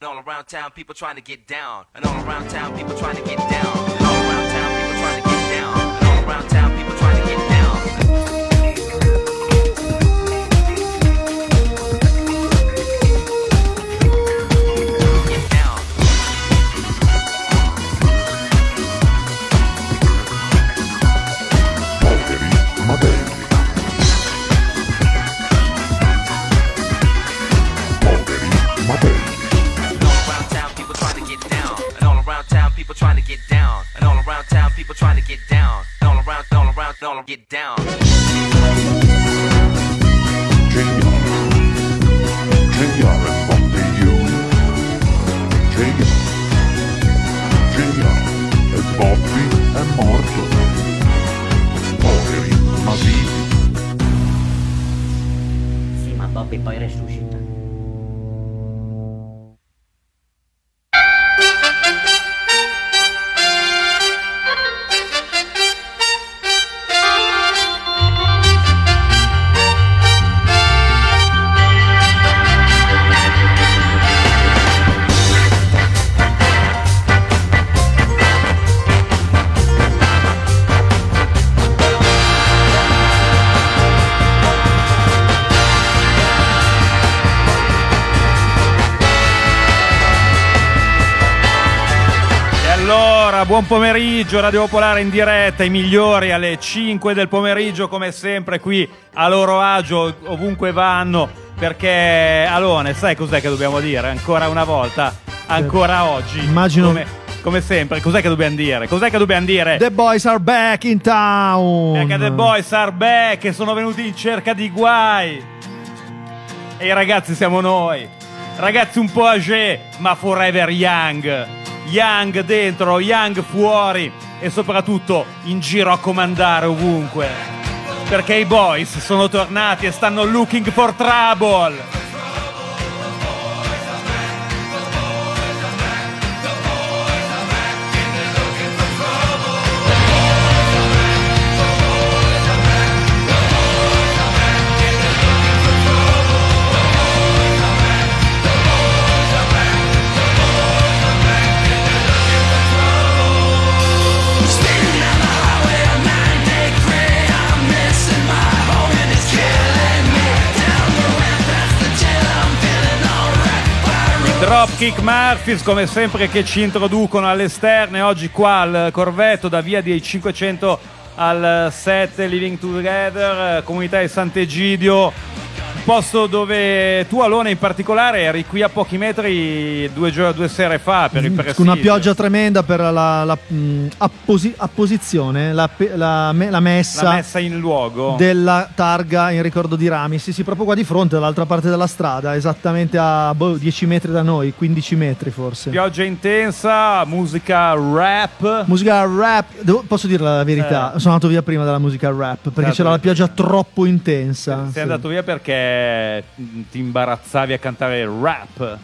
all around town, people trying to get down. And all around town, people trying to get down. And all around town, people trying to get down. And all around town, people trying to get down. People trying to get down, and all around town, people trying to get down, and all around, get down. JR and Bobby U. JR and Bobby e Morto. Poveri ma vivi. Sì, ma Bobby poi resuscita. Buon pomeriggio, Radio Popolare in diretta, i migliori alle 5 del pomeriggio come sempre qui a loro agio ovunque vanno, perché Alone, sai cos'è che dobbiamo dire ancora una volta, ancora oggi, immagino come sempre, cos'è che dobbiamo dire? Cos'è che dobbiamo dire? The boys are back in town. Perché the boys are back e sono venuti in cerca di guai. E i ragazzi siamo noi, ragazzi un po' âgé ma forever young. Young dentro, young fuori e soprattutto in giro a comandare ovunque, perché i boys sono tornati e stanno looking for trouble. Dropkick Murphys come sempre che ci introducono all'esterno, e oggi qua al Corvetto da via dei 500 al 7 Living Together, comunità di Sant'Egidio, posto dove tu Alone in particolare eri qui a pochi metri due sere fa per il presidio. Con una pioggia tremenda per la apposizione, la messa in luogo della targa in ricordo di Rami. Sì, proprio qua di fronte, dall'altra parte della strada, esattamente a 10 metri da noi, 15 metri forse. Pioggia intensa, musica rap. Posso dire la verità? Sono andato via prima della musica rap perché c'era la pioggia troppo intensa. Sei andato via perché ti imbarazzavi a cantare il rap?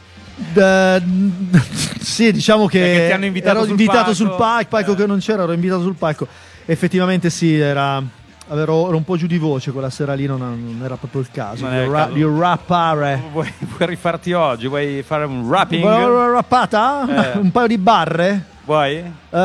Sì, diciamo che ti hanno invitato ero invitato sul palco che non c'era, ero invitato sul palco. Effettivamente sì, ero un po' giù di voce quella sera lì, non era proprio il caso di rappare. Vuoi rifarti oggi? Vuoi fare un rapping? Una rappata? Un paio di barre? Vuoi?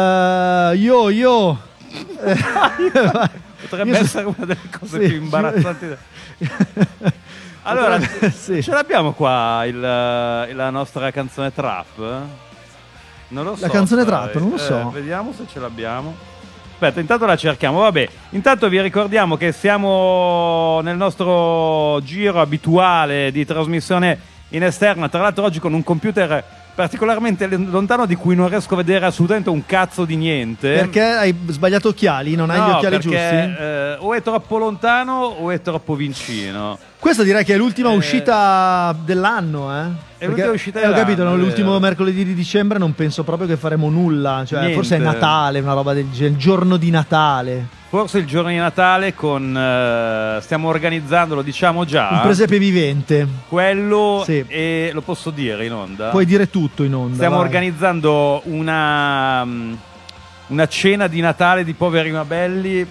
Io potrebbe essere una delle cose più imbarazzanti. Allora, sì. Ce l'abbiamo qua la nostra canzone trap? Non lo so. La canzone trap, non lo so. Vediamo se ce l'abbiamo. Aspetta, intanto la cerchiamo. Vabbè, intanto vi ricordiamo che siamo nel nostro giro abituale di trasmissione in esterna. Tra l'altro oggi con un computer particolarmente lontano di cui non riesco a vedere assolutamente un cazzo di niente. Perché hai sbagliato occhiali? Non hai gli occhiali giusti? O è troppo lontano o è troppo vicino. Questa direi che è l'ultima uscita dell'anno, È l'ultima uscita dell'anno. Ho capito, l'ultimo mercoledì di dicembre non penso proprio che faremo nulla. Cioè, niente. Forse è Natale, una roba del genere, il giorno di Natale. Forse il giorno di Natale stiamo organizzando, lo diciamo già. Un presepe vivente. Quello, sì. E lo posso dire in onda? Puoi dire tutto in onda. Stiamo organizzando una cena di Natale di poveri ma belli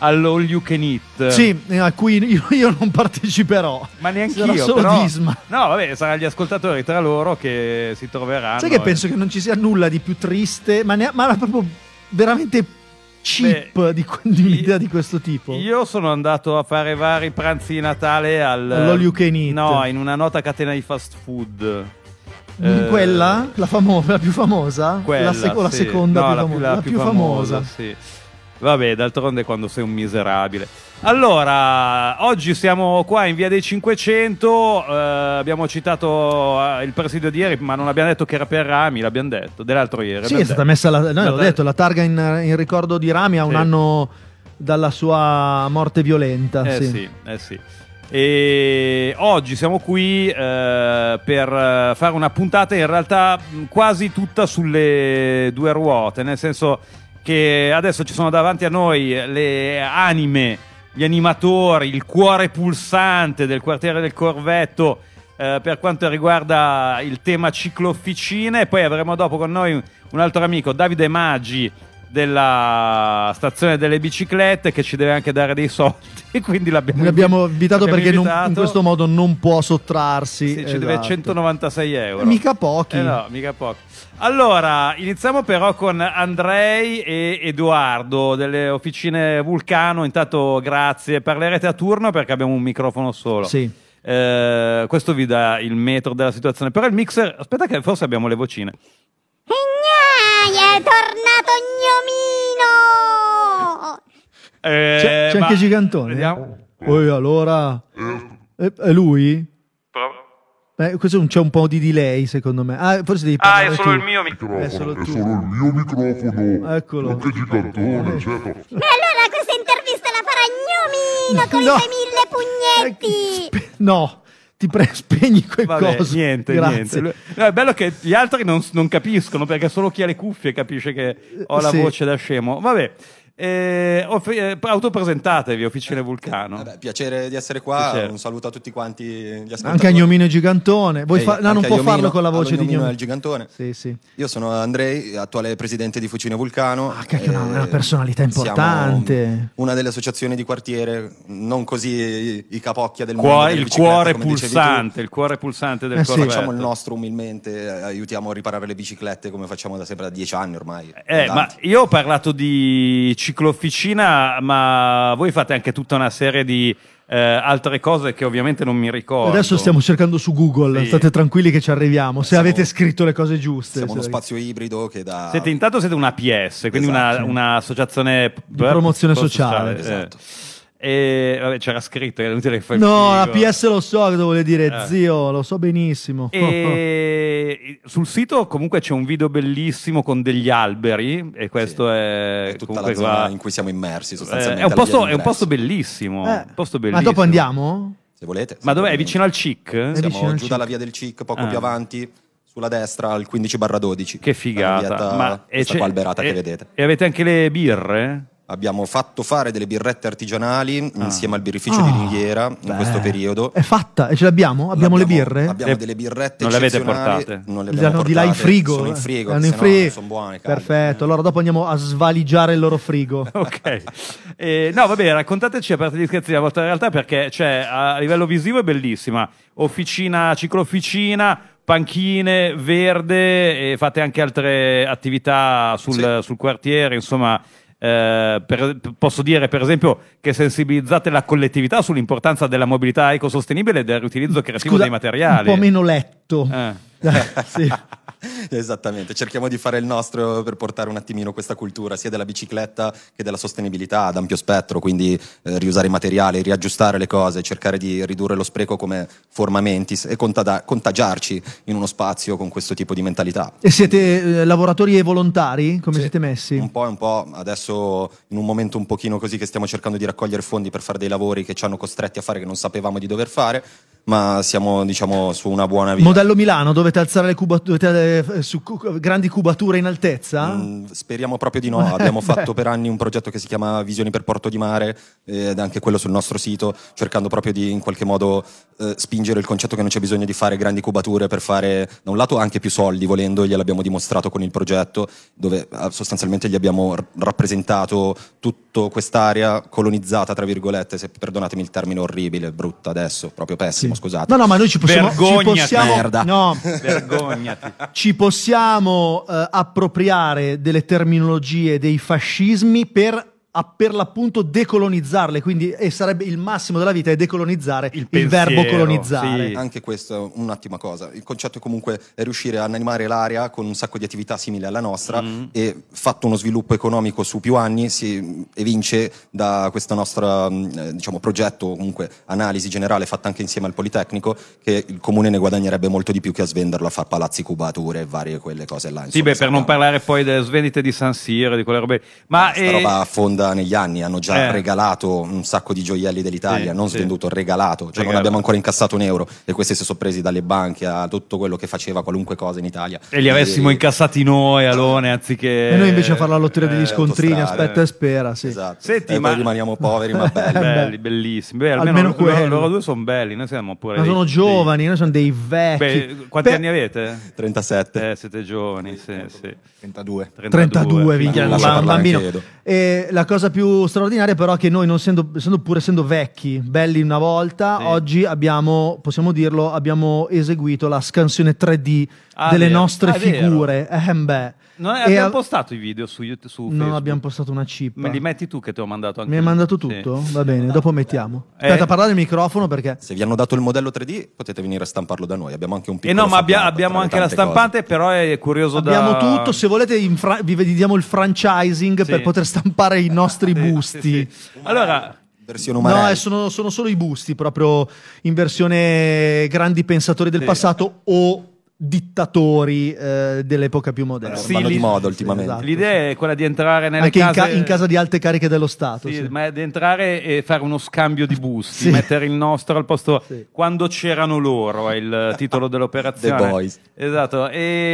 all'All You Can Eat. Sì, a cui io non parteciperò. Ma neanche Sarà io, solo però. Disma. No, vabbè, saranno gli ascoltatori tra loro che si troveranno. Sai che penso che non ci sia nulla di più triste, ma proprio veramente cheap di un'idea di questo tipo. Io sono andato a fare vari pranzi di Natale all'All You Can Eat. No, in una nota catena di fast food. Quella? La più famosa? Quella, la sì. seconda No, più la famosa? la più famosa, sì. Vabbè, d'altronde quando sei un miserabile. Allora, oggi siamo qua in via dei 500, abbiamo citato il presidio di ieri, ma non abbiamo detto che era per Rami, l'abbiamo detto, dell'altro ieri. Sì, è stata messa l'ho detto, la targa in ricordo di Rami a un anno dalla sua morte violenta. Sì. E oggi siamo qui per fare una puntata in realtà quasi tutta sulle due ruote, nel senso che adesso ci sono davanti a noi le anime, gli animatori, il cuore pulsante del quartiere del Corvetto per quanto riguarda il tema ciclofficine, e poi avremo dopo con noi un altro amico, Davide Maggi, della stazione delle biciclette, che ci deve anche dare dei soldi, quindi l'abbiamo invitato perché in questo modo non può sottrarsi. Sì, ci deve 196 euro. Mica pochi. No, mica pochi. Allora, iniziamo però con Andrei e Edoardo delle officine Vulcano. Intanto grazie, parlerete a turno perché abbiamo un microfono solo. Sì. Questo vi dà il metro della situazione. Però il mixer, aspetta che forse abbiamo le vocine. È tornato Gnomino! C'è anche Gigantone. Vediamo. Poi allora è lui? C'è un po' di delay secondo me. Forse devi parlare è solo tu. il mio microfono. È solo il mio microfono. Eccolo. Non che Gigantone, certo. Ma allora questa intervista la farà Gnomino con No. i suoi 1000 pugnetti! No. Spegni quel Vabbè, coso. niente. No, è bello che gli altri non capiscono, perché solo chi ha le cuffie capisce che ho la voce da scemo. Vabbè, autopresentatevi, Officine Vulcano. Vabbè, piacere di essere qua. Piacere. Un saluto a tutti quanti gli ascoltatori. Anche a Gnomino e Gigantone. Non può farlo con la voce di Gnomino Gnomino e il Gigantone. Sì. Io sono Andrei, attuale presidente di Fucine Vulcano. Cacchio, è una personalità importante. Siamo una delle associazioni di quartiere, non così i capocchia del mondo. Il cuore pulsante del Corvetto. Facciamo il nostro umilmente, aiutiamo a riparare le biciclette come facciamo da sempre, da 10 anni ormai. Ma io ho parlato di ciclofficina, ma voi fate anche tutta una serie di altre cose che ovviamente non mi ricordo. Adesso stiamo cercando su Google, state tranquilli che ci arriviamo, se avete scritto le cose giuste. Siamo uno spazio ibrido che dà... Intanto siete una APS, quindi un'associazione di promozione sociale. Esatto. E vabbè, c'era scritto, è inutile che fai il no, figo. la PS lo so cosa vuole dire, zio, lo so benissimo. E sul sito comunque c'è un video bellissimo con degli alberi, e questo è tutta la zona in cui siamo immersi sostanzialmente. È un posto bellissimo, Ma dopo andiamo? Se volete. Ma dov'è? È vicino al CIC? Siamo giù dalla via del CIC, poco più avanti, sulla destra, al 15/12. Che figata. Questa qua alberata che vedete. E avete anche le birre? Abbiamo fatto fare delle birrette artigianali insieme al birrificio di Ringhiera in questo periodo. È fatta? E ce l'abbiamo? Abbiamo le birre? Abbiamo delle birrette non le avete eccezionali. portate? Non le abbiamo portate. Di là in frigo? Sono in frigo, in frigo. Sono buone. Perfetto, allora dopo andiamo a svaligiare il loro frigo. Ok. No, vabbè, raccontateci, a parte gli scherzi, la vostra realtà, perché a livello visivo è bellissima. Officina, ciclofficina, panchine, verde, e fate anche altre attività sul quartiere, insomma. Posso dire per esempio che sensibilizzate la collettività sull'importanza della mobilità ecosostenibile e del riutilizzo creativo dei materiali. Un po' meno letto. Sì. Esattamente, cerchiamo di fare il nostro per portare un attimino questa cultura sia della bicicletta che della sostenibilità ad ampio spettro, quindi riusare i materiali, riaggiustare le cose, cercare di ridurre lo spreco come forma mentis e contagiarci in uno spazio con questo tipo di mentalità. E siete lavoratori e volontari? Come siete messi? Un po', adesso in un momento un pochino così che stiamo cercando di raccogliere fondi per fare dei lavori che ci hanno costretti a fare che non sapevamo di dover fare. ma siamo diciamo su una buona via. Modello Milano, dovete alzare le grandi cubature in altezza? Speriamo proprio di no. Abbiamo fatto per anni un progetto che si chiama Visioni per Porto di Mare, ed anche quello sul nostro sito, cercando proprio di in qualche modo spingere il concetto che non c'è bisogno di fare grandi cubature per fare da un lato anche più soldi, volendo. Gliel'abbiamo dimostrato con il progetto, dove sostanzialmente gli abbiamo rappresentato tutta quest'area colonizzata, tra virgolette, se perdonatemi il termine orribile, brutta adesso, proprio pessimo, scusate. No, ma noi ci possiamo merda. No, Vergognati. ci possiamo appropriare delle terminologie dei fascismi per l'appunto decolonizzarle, quindi sarebbe il massimo della vita è decolonizzare il verbo colonizzare. Sì. Anche questa è un'ottima cosa. Il concetto è comunque è riuscire a animare l'area con un sacco di attività simili alla nostra, e fatto uno sviluppo economico su più anni si evince da questo nostro diciamo progetto, comunque analisi generale fatta anche insieme al Politecnico, che il comune ne guadagnerebbe molto di più che a svenderlo a far palazzi, cubature e varie quelle cose là. Sì, beh, per non parlare poi delle svendite di San Siro, di quelle robe. Ma questa roba affonda negli anni, hanno già regalato un sacco di gioielli dell'Italia, non svenduto, regalato, cioè non abbiamo ancora incassato un euro, e questi si sono presi dalle banche a tutto quello che faceva qualunque cosa in Italia. E li avessimo incassati noi, Alone, anziché... E noi invece a fare la lotteria degli scontrini, autostrade. aspetta e spera, sì. Esatto. Senti, e ma- poi rimaniamo poveri ma belli. belli, bellissimi. Beh, Almeno quello. loro due sono belli, noi siamo pure Ma sono giovani, noi siamo dei vecchi. Beh, quanti anni avete? 37. Siete giovani, sì. 32. 32, minchia, un lascia parlare bambino. anche Edo. E la cosa più straordinaria però è che noi, non essendo vecchi, belli una volta, Sì. oggi possiamo dirlo, abbiamo eseguito la scansione 3D delle vero. nostre Vero. figure. Beh. Non E abbiamo postato i video su YouTube, su non Facebook. abbiamo postato una chip. Me li metti tu che ti ho mandato anche Mi hai io. mandato Sì. tutto? Va bene, dopo mettiamo. Aspetta, parlare del microfono perché... Se vi hanno dato il modello 3D potete venire a stamparlo da noi, abbiamo anche un piccolo no, ma supporto abbiamo tra le anche la tante stampante, però è curioso Abbiamo da... tutto, se volete vi diamo il franchising Sì. per poter stampare i nostri busti. Sì. Allora... cose. Versione umana. No, sono solo i busti, proprio in versione grandi pensatori del passato o dittatori dell'epoca più moderna. Vanno di moda ultimamente. esatto. L'idea è quella di entrare nelle Anche case... in casa di alte cariche dello Stato. Sì, sì. ma è di entrare e fare uno scambio di busti, Sì. mettere il nostro al posto Sì. quando c'erano loro, è il titolo dell'operazione. The Boys. Esatto.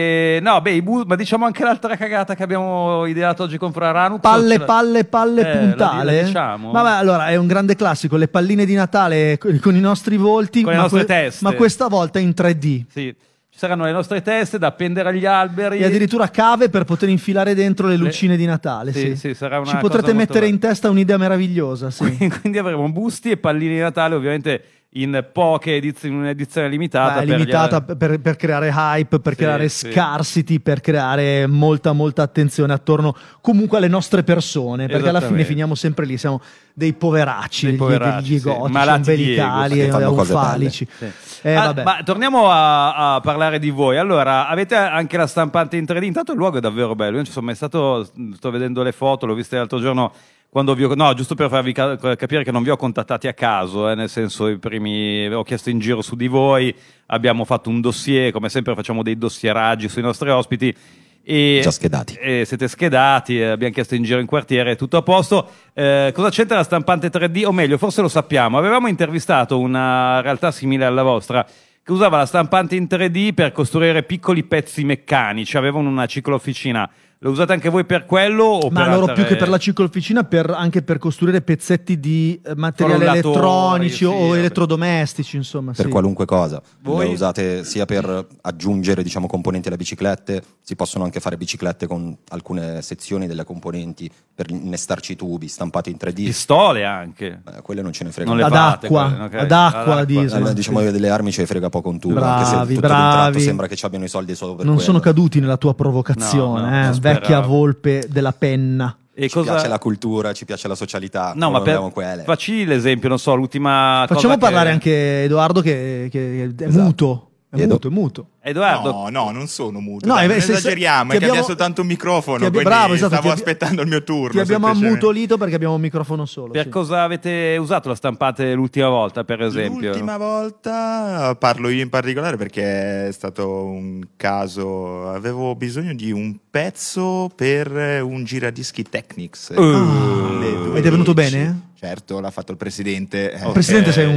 E no, beh, ma diciamo anche l'altra cagata che abbiamo ideato oggi con Fra Ranux. Palle la puntale. diciamo? Vabbè, allora è un grande classico, le palline di Natale con i nostri volti, Con le ma, nostre teste. ma questa volta in 3D. Sì. Ci saranno le nostre teste da appendere agli alberi. E addirittura cave per poter infilare dentro le lucine di Natale. Sì, Sì. sì, sarà una Ci cosa potrete molto mettere bella. in testa un'idea meravigliosa. Sì. Quindi avremo busti e palline di Natale, ovviamente in poche edizioni, in un'edizione limitata. Beh, limitata per creare hype, per creare sì. scarsity, per creare molta attenzione attorno comunque alle nostre persone, perché alla fine Esattamente. finiamo sempre lì, siamo dei poveracci, Dei poveracci, degli sì. egotici, Malati di ombelicali ego, che fanno cose eufalici. Sì. Vabbè. Ma torniamo a parlare di voi. Allora, avete anche la stampante in 3D. Intanto il luogo è davvero bello. Io non ci sono mai stato, sto vedendo le foto, l'ho viste l'altro giorno. Quando no, giusto per farvi capire che non vi ho contattati a caso, nel senso i primi ho chiesto in giro su di voi, abbiamo fatto un dossier, come sempre facciamo dei dossieraggi sui nostri ospiti. E, Già schedati. Siete schedati, abbiamo chiesto in giro in quartiere, tutto a posto. Cosa c'entra la stampante 3D? O meglio, forse lo sappiamo. Avevamo intervistato una realtà simile alla vostra che usava la stampante in 3D per costruire piccoli pezzi meccanici, avevano una ciclofficina. Lo usate anche voi per quello? O Ma per loro altre... più che per la ciclofficina, anche per costruire pezzetti di materiali Frullatori, elettronici sì, o vabbè. elettrodomestici, insomma. Per sì. qualunque cosa. Voi? Le usate sia per aggiungere diciamo componenti alle biciclette, si possono anche fare biciclette con alcune sezioni delle componenti per innestarci i tubi stampati in 3D. Pistole anche. Quelle non ce ne frega. Non le Ad fate, acqua, quelle, ok? ad acqua, diesel. Diciamo io delle armi ce ne frega poco un tubo, Bravi, anche se tutto bravi. d'un tratto sembra che ci abbiano i soldi solo per Non quello. sono caduti nella tua provocazione, No, non vecchia speravo. volpe della penna. E Ci piace la cultura, ci piace la socialità. No, ma abbiamo quelle. facci l'esempio, non so, l'ultima Facciamo cosa parlare che... anche Edoardo che è Esatto. muto. È Edo. muto. Edoardo, No, non sono muto. No, Dai, non se- esageriamo, ti è che abbiamo- abbiamo soltanto un microfono, quindi bravo, esatto, stavo ti aspettando il mio turno. Ti abbiamo semplicemente. ammutolito perché abbiamo un microfono solo. per sì. cosa avete usato la stampante l'ultima volta, per esempio? L'ultima volta parlo io in particolare perché è stato un caso, avevo bisogno di un pezzo per un giradischi Technics. Ed è venuto bene? Certo, l'ha fatto il presidente. Il presidente sei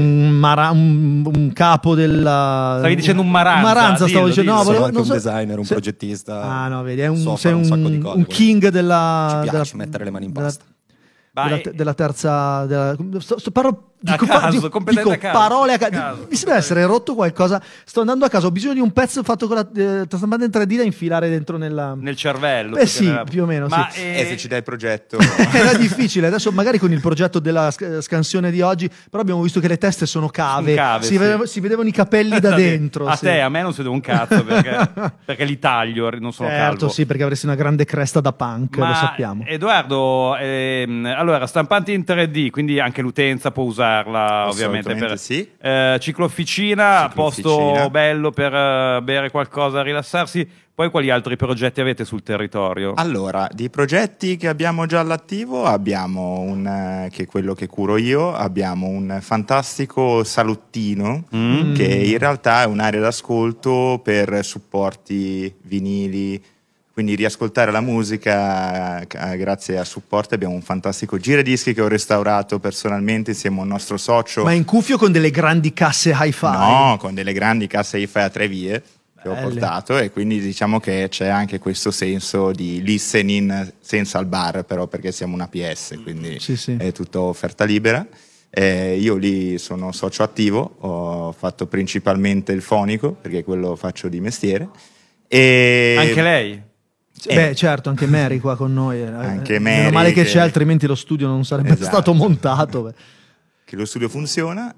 un capo della... Stavi dicendo un maranza. Maranza, stavo dicendo. No, Sono anche non un so- designer, un se- progettista. Ah, no, vedi, sei sacco di cose, un king della... Ci piace mettere le mani in pasta. Della terza... parlo... A caso, completamente a caso. Parole a A caso. caso. Mi sembra essere rotto qualcosa. Sto andando a caso. Ho bisogno di un pezzo fatto con la stampante in 3D da infilare dentro nel cervello. sì, più o meno. Ma sì. Se ci dai il progetto. Era difficile. Adesso magari con il progetto della scansione di oggi, però abbiamo visto che le teste sono cave. Sì. Si vedevano i capelli da dentro. A sì. te, a me non si vede un cazzo perché li taglio, non sono Certo, calvo. sì, perché avresti una grande cresta da punk, lo sappiamo. Edoardo, allora, stampanti in 3D, quindi anche l'utenza può usarla, ovviamente. Assolutamente sì. Ciclofficina, posto bello per bere qualcosa, rilassarsi. Poi quali altri progetti avete sul territorio? Allora, di progetti che abbiamo già all'attivo abbiamo che è quello che curo io, abbiamo un fantastico salottino che in realtà è un'area d'ascolto per supporti vinili, quindi riascoltare la musica grazie a supporti. Abbiamo un fantastico giradischi che ho restaurato personalmente insieme a un nostro socio. Ma in cuffio con delle grandi casse hi-fi? No, con delle grandi casse hi-fi a 3 vie che ho Belle. portato, e quindi diciamo che c'è anche questo senso di listening senza il bar, però, perché siamo una PS, quindi Sì. è tutto offerta libera. Io lì sono socio attivo, ho fatto principalmente il fonico perché quello faccio di mestiere. E Anche lei? Beh, certo, anche Mary qua con noi. Anche Meno Mary male che che- c'è, altrimenti lo studio non sarebbe Esatto. stato montato. Beh. che lo studio funziona.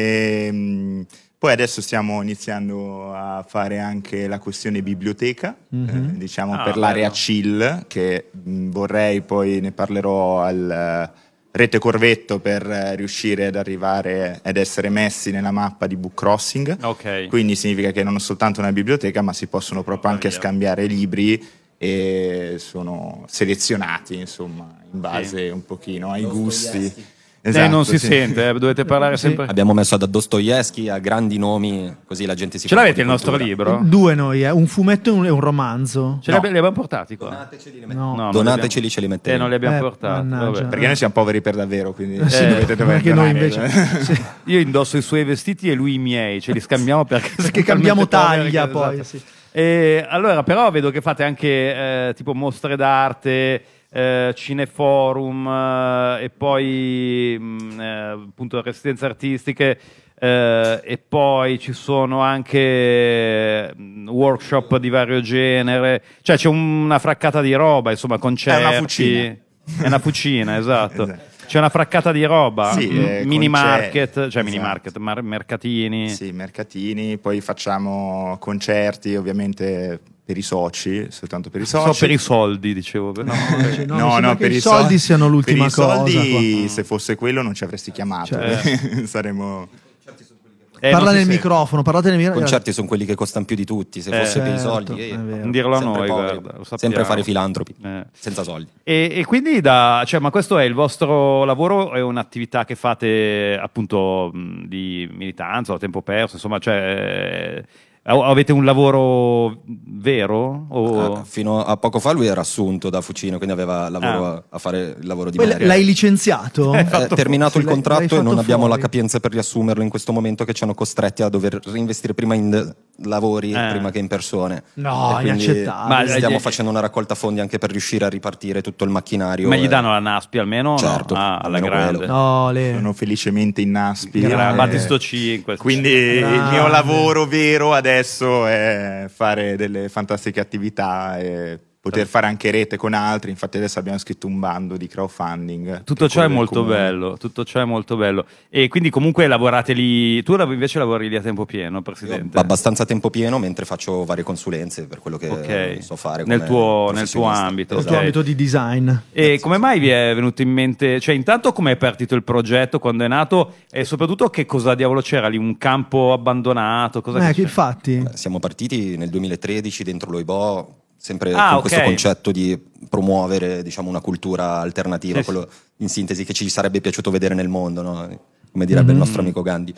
Poi adesso stiamo iniziando a fare anche la questione biblioteca, diciamo per l'area bello. chill, che vorrei, poi ne parlerò al Rete Corvetto per riuscire ad arrivare ed essere messi nella mappa di Book Crossing. Ok. Quindi significa che non è soltanto una biblioteca, ma si possono proprio anche scambiare libri e sono selezionati, insomma, in base un pochino ai gusti. Non si sì. sente, dovete parlare Sì. sempre. Abbiamo messo da Dostoevsky a grandi nomi, così la gente si Ce fa un l'avete il po' di nostro cultura. libro? Due noi, un fumetto e un romanzo. Ce li abbiamo portati qua? Donateceli, No. No, non li Donateceli, abbiamo- ce li metteremo. non li abbiamo Eh, portati. mannaggia. Vabbè. Perché noi siamo poveri per davvero, quindi Sì, dovete perché noi donare. invece sì, Io indosso i suoi vestiti e lui i miei, ce li scambiamo perché perché siamo cambiamo talmente poveri taglia che- poi. esatto. Sì. Allora, però vedo che fate anche tipo mostre d'arte, cineforum e poi appunto residenze artistiche, e poi ci sono anche workshop di vario genere, cioè c'è una fraccata di roba, insomma, concerti. È una fucina. È una fucina, esatto. Esatto. C'è una fraccata di roba, Sì, mini market, cioè esatto. mini market, mercatini. Sì, mercatini, poi facciamo concerti, ovviamente per i soci, soltanto per i soci. So per i soldi, dicevo. Cioè, mi No, sembra no, che per i i soldi siano l'ultima per i soldi, cosa qua. se fosse quello non ci avresti chiamato. Cioè. Saremmo... Parla non si nel sente. microfono, parlate nel I microfono. concerti sono quelli che costano più di tutti. Se fosse per i certo, soldi, è vero. Non dirlo a sempre noi, poveri. guarda, lo sappiamo. Sempre fare filantropi, Eh. senza soldi. E quindi ma questo è il vostro lavoro, è un'attività che fate appunto di militanza o a tempo perso, insomma, cioè avete un lavoro vero? O... Fino a poco fa lui era assunto da Fucino, quindi aveva lavoro a fare il lavoro di Poi Mary. l'hai licenziato? È terminato il L'hai contratto e fatto non abbiamo fuori. la capienza per riassumerlo in questo momento, che ci hanno costretti a dover reinvestire prima in lavori prima che in persone. No, E quindi inaccettabile. Ma stiamo gli- facendo una raccolta fondi anche per riuscire a ripartire tutto il macchinario. Ma gli danno la NASPI almeno? Certo, No? Alla almeno grande. quello. No, Sono felicemente in NASPI. Grande. Eh, Battisto 5. Quindi il Grande. mio lavoro vero adesso è fare delle fantastiche attività e poter fare anche rete con altri. Infatti adesso abbiamo scritto un bando di crowdfunding. Tutto ciò è molto bello, tutto ciò è molto bello. E quindi comunque lavorate lì, tu invece lavori lì a tempo pieno, Presidente? Abbastanza a tempo pieno, mentre faccio varie consulenze per quello che Ok. so fare Nel come tuo professionista. ambito. Nel ok. tuo ambito di design. E come mai vi è venuto in mente, cioè intanto come è partito il progetto, quando è nato, e soprattutto che cosa diavolo c'era lì, un campo abbandonato? Cosa che Che c'è? infatti. Siamo partiti nel 2013 dentro l'Oibò, sempre Ah, con ok. questo concetto di promuovere, diciamo, una cultura alternativa, Sì, quello in sintesi che ci sarebbe piaciuto vedere nel mondo, no? Come direbbe il nostro amico Gandhi.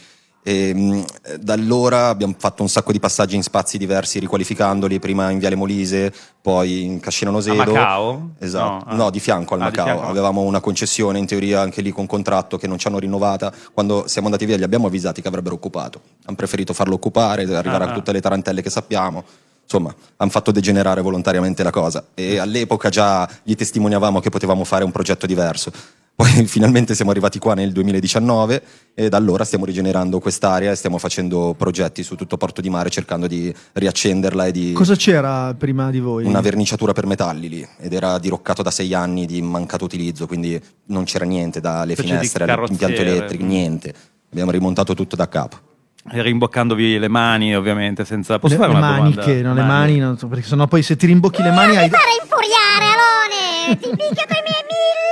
E da allora abbiamo fatto un sacco di passaggi in spazi diversi, riqualificandoli, prima in Viale Molise, poi in Cascina Nosedo. A Macao? Esatto, no, di fianco al Macao. Di fianco. Avevamo una concessione, in teoria anche lì con contratto, che non ci hanno rinnovata. Quando siamo andati via li abbiamo avvisati che avrebbero occupato. Hanno preferito farlo occupare, arrivare a tutte le tarantelle che sappiamo. Insomma, hanno fatto degenerare volontariamente la cosa. E all'epoca già gli testimoniavamo che potevamo fare un progetto diverso. Poi finalmente siamo arrivati qua nel 2019 e da allora stiamo rigenerando quest'area e stiamo facendo progetti su tutto Porto di Mare, cercando di riaccenderla e di... Cosa c'era prima di voi? Una verniciatura per metalli lì, ed era diroccato da 6 anni di mancato utilizzo, quindi non c'era niente, dalle finestre all'impianto elettrico, niente. Abbiamo rimontato tutto da capo. E rimboccandovi le mani, ovviamente, senza... Posso le fare una maniche, domanda? no, le mani, non so, perché sennò poi se ti rimbocchi le mani hai... Mi fare infuriare, Alone! Ti picchio coi miei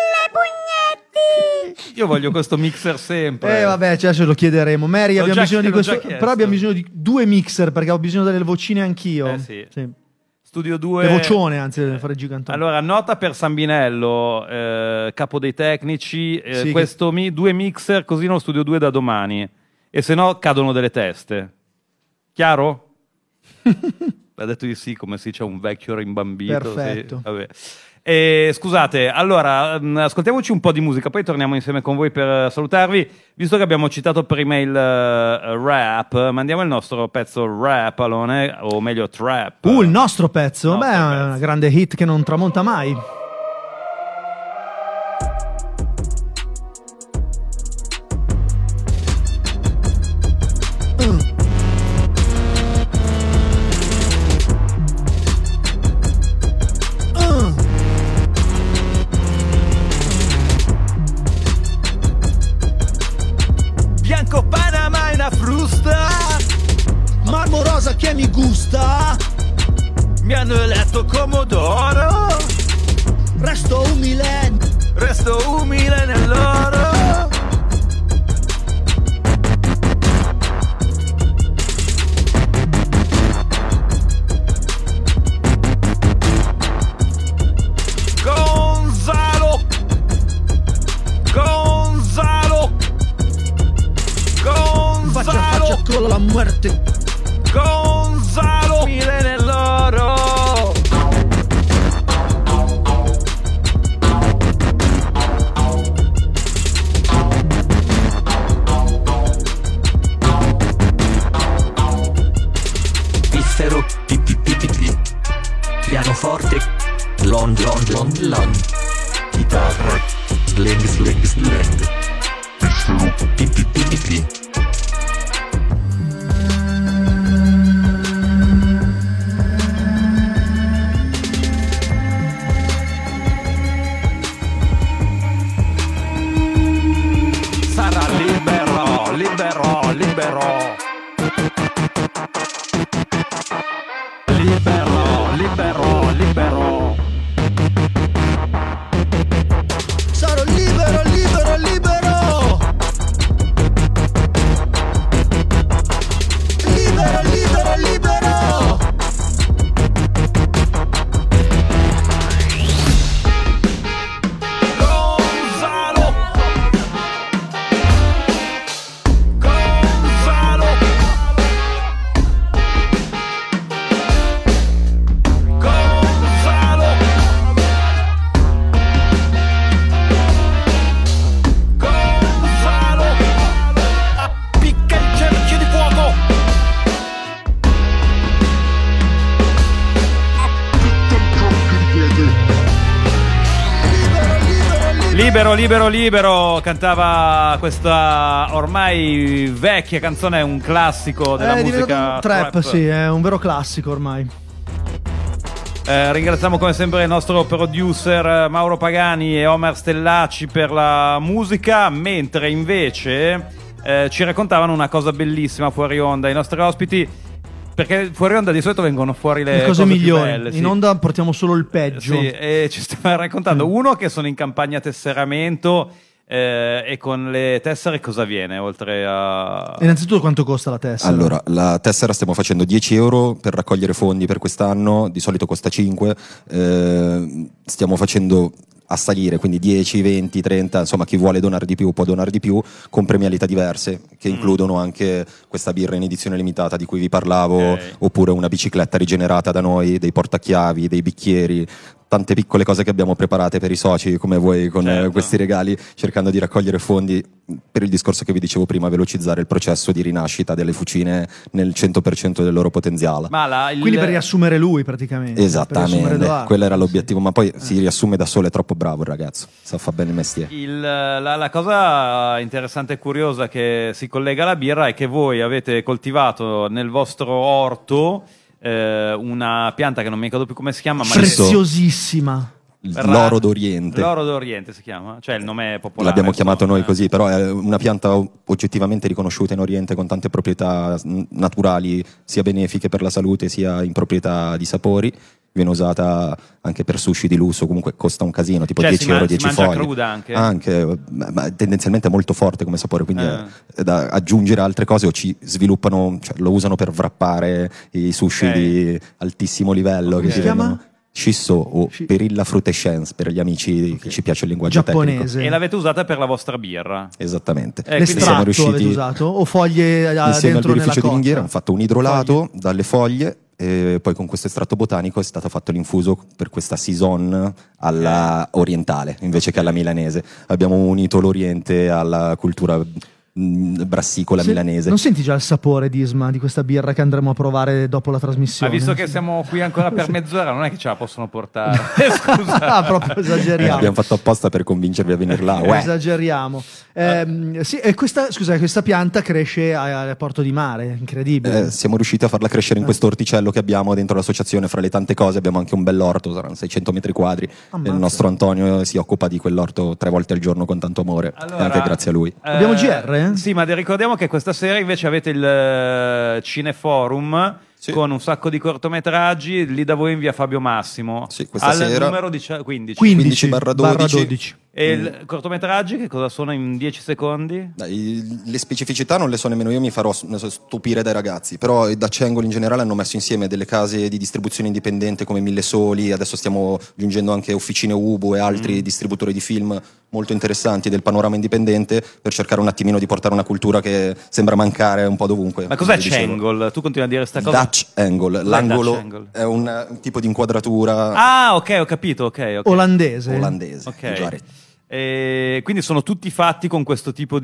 1000 pugnetti! Io voglio questo mixer sempre. Vabbè, cioè, ce lo chiederemo. Mary, L'ho abbiamo già- bisogno di l'ho questo. già chiesto. Però abbiamo bisogno di 2 mixer perché ho bisogno delle vocine anch'io. Sì. Studio 2. Le vocione, anzi, deve fare gigantone. Allora, nota per Sambinello, capo dei tecnici, Sì, questo 2 mixer così nello Studio 2 da domani. E se no cadono delle teste. Chiaro? Ha detto di sì, come se c'è un vecchio rimbambito. Perfetto. Sì, vabbè. Scusate, allora ascoltiamoci un po' di musica, poi torniamo insieme con voi per salutarvi. Visto che abbiamo citato prima il rap, mandiamo il nostro pezzo rap, Alone, o meglio trap. Il nostro pezzo? Nostro Beh, è pezzo. una grande hit che non tramonta mai. Bianco Panama è una frusta, Marmo rosa che mi gusta, mi hanno eletto Comodoro, resto umile. resto umile nell'oro. Gonzalo, Faccia con la muerte. Gonzalo, umile nell'oro. Piffero, pipipipipi. Pianoforte, lon lon lon lon. Chitarra, slang slang slang. Piffero, pipipipipi. Sarà libero, libero, libero. Libero, libero, libero. Sarò libero, libero, libero. Libero, libero, libero. Gonzalo, Gonzalo, Gonzalo, Gonzalo, appicca il cerchio di fuoco. Libero, libero, libero, cantava questa ormai vecchia canzone, un classico della È diventato musica un trap, sì, è un vero classico ormai. Ringraziamo come sempre il nostro producer Mauro Pagani e Omer Stellacci per la musica, mentre invece ci raccontavano una cosa bellissima fuori onda i nostri ospiti, perché fuori onda di solito vengono fuori le cose più migliori. belle, sì. In onda portiamo solo il peggio. Sì, e ci stavano raccontando uno che sono in campagna tesseramento e con le tessere cosa avviene oltre a... Innanzitutto quanto costa la tessera? Allora, la tessera stiamo facendo 10 euro per raccogliere fondi per quest'anno, di solito costa 5. Stiamo facendo a salire, quindi 10, 20, 30, insomma chi vuole donare di più può donare di più, con premialità diverse che includono anche questa birra in edizione limitata di cui vi parlavo, oppure una bicicletta rigenerata da noi, dei portachiavi, dei bicchieri, tante piccole cose che abbiamo preparate per i soci come voi con questi regali, cercando di raccogliere fondi per il discorso che vi dicevo prima, velocizzare il processo di rinascita delle fucine nel 100% del loro potenziale. Quindi per riassumere lui praticamente. Esattamente, quello era l'obiettivo, ma poi si riassume da solo, è troppo bravo il ragazzo, sa fa bene il mestiere. La cosa interessante e curiosa che si collega alla birra è che voi avete coltivato nel vostro orto una pianta che non mi ricordo più come si chiama, ma preziosissima. L'oro d'Oriente. L'oro d'Oriente si chiama? Cioè il nome è popolare. L'abbiamo chiamato noi così, però è una pianta oggettivamente riconosciuta in Oriente con tante proprietà naturali, sia benefiche per la salute sia in proprietà di sapori. Viene usata anche per sushi di lusso, comunque costa un casino, tipo 10 euro, 10 foglie. Si mangia cruda anche? Ma tendenzialmente è molto forte come sapore, quindi è da aggiungere altre cose o ci sviluppano, cioè lo usano per wrappare i sushi di altissimo livello. Come si chiama? Shiso o Perilla Frutescence per gli amici che ci piace il linguaggio giapponese. tecnico. E l'avete usata per la vostra birra? Esattamente. L'estratto siamo riusciti, avete usato? O foglie insieme dentro al birrificio di nella Ringhiera hanno fatto un idrolato dalle foglie e poi con questo estratto botanico è stato fatto l'infuso per questa saison alla orientale invece che alla milanese. Abbiamo unito l'Oriente alla cultura brassicola milanese. Non senti già il sapore di Isma di questa birra che andremo a provare dopo la trasmissione? Visto che siamo qui ancora per mezz'ora, non è che ce la possono portare. Scusa, proprio esageriamo. Abbiamo fatto apposta per convincervi a venire là. Esageriamo. Sì, e questa pianta cresce a Porto di Mare, incredibile. Siamo riusciti a farla crescere in questo orticello che abbiamo dentro l'associazione. Fra le tante cose abbiamo anche un bell'orto, saranno 600 metri quadri. E il nostro Antonio si occupa di quell'orto 3 volte al giorno con tanto amore, e anche grazie a lui. Abbiamo GR? Sì, ma ricordiamo che questa sera invece avete il Cineforum con un sacco di cortometraggi lì da voi in via Fabio Massimo. Sì, questa sera numero 15 barra 12. E i cortometraggi che cosa sono in 10 secondi? Le specificità non le so nemmeno io, mi farò stupire dai ragazzi, però da Cengol in generale hanno messo insieme delle case di distribuzione indipendente come Mille Soli, adesso stiamo giungendo anche Officine Ubu e altri distributori di film molto interessanti del panorama indipendente per cercare un attimino di portare una cultura che sembra mancare un po' dovunque. Ma cos'è Cengol? Tu continui a dire sta cosa? Dutch Angle, l'angolo è un tipo di inquadratura. Ah, ok, ho capito, ok. Olandese. Ok. E quindi sono tutti fatti con questo tipo